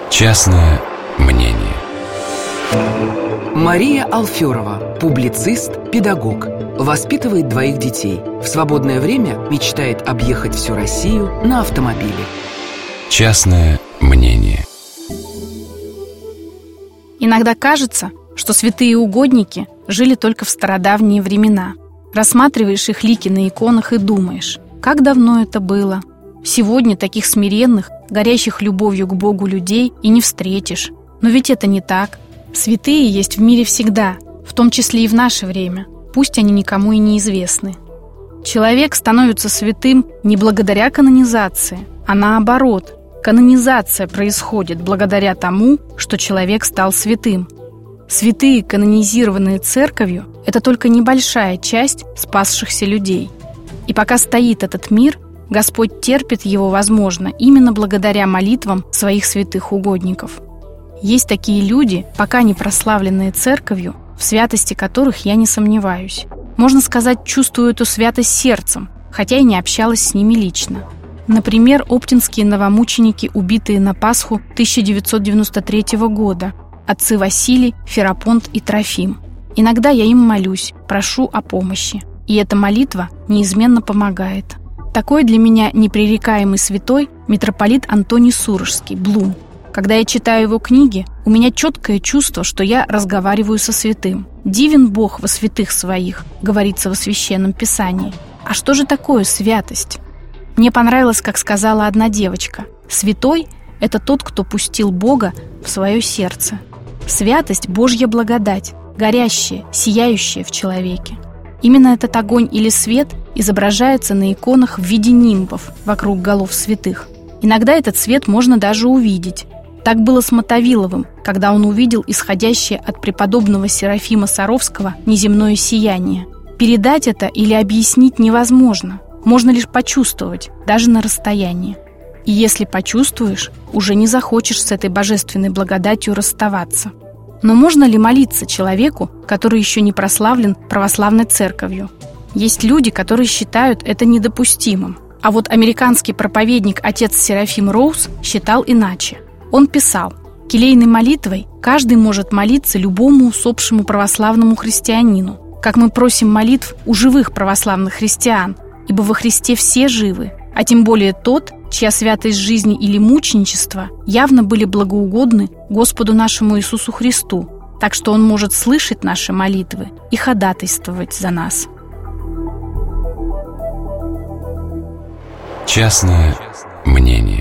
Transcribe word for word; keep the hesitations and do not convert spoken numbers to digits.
Частное мнение. Мария Алферова, публицист, педагог. Воспитывает двоих детей. В свободное время мечтает объехать всю Россию на автомобиле. Частное мнение. Иногда кажется, что святые угодники жили только в стародавние времена. Рассматриваешь их лики на иконах и думаешь, как давно это было. Сегодня таких смиренных, горящих любовью к Богу людей и не встретишь. Но ведь это не так. Святые есть в мире всегда, в том числе и в наше время, пусть они никому и не известны. Человек становится святым не благодаря канонизации, а наоборот. Канонизация происходит благодаря тому, что человек стал святым. Святые, канонизированные церковью, это только небольшая часть спасшихся людей. И пока стоит этот мир, Господь терпит его, возможно, именно благодаря молитвам своих святых угодников. Есть такие люди, пока не прославленные церковью, в святости которых я не сомневаюсь. Можно сказать, чувствую эту святость сердцем, хотя и не общалась с ними лично. Например, оптинские новомученики, убитые на Пасху тысяча девятьсот девяносто третьего года, отцы Василий, Ферапонт и Трофим. Иногда я им молюсь, прошу о помощи, и эта молитва неизменно помогает. Такой для меня непререкаемый святой митрополит Антоний Сурожский, Блум. Когда я читаю его книги, у меня четкое чувство, что я разговариваю со святым. «Дивен Бог во святых своих», говорится во Священном Писании. А что же такое святость? Мне понравилось, как сказала одна девочка. Святой – это тот, кто пустил Бога в свое сердце. Святость – Божья благодать, горящая, сияющая в человеке. Именно этот огонь или свет изображается на иконах в виде нимбов вокруг голов святых. Иногда этот свет можно даже увидеть. Так было с Мотовиловым, когда он увидел исходящее от преподобного Серафима Саровского неземное сияние. Передать это или объяснить невозможно. Можно лишь почувствовать, даже на расстоянии. И если почувствуешь, уже не захочешь с этой божественной благодатью расставаться. Но можно ли молиться человеку, который еще не прославлен православной церковью? Есть люди, которые считают это недопустимым. А вот американский проповедник отец Серафим Роуз считал иначе. Он писал: «Келейной молитвой каждый может молиться любому усопшему православному христианину, как мы просим молитв у живых православных христиан, ибо во Христе все живы, а тем более тот, чья святость жизни или мученичества явно были благоугодны Господу нашему Иисусу Христу, так что Он может слышать наши молитвы и ходатайствовать за нас». Частное мнение.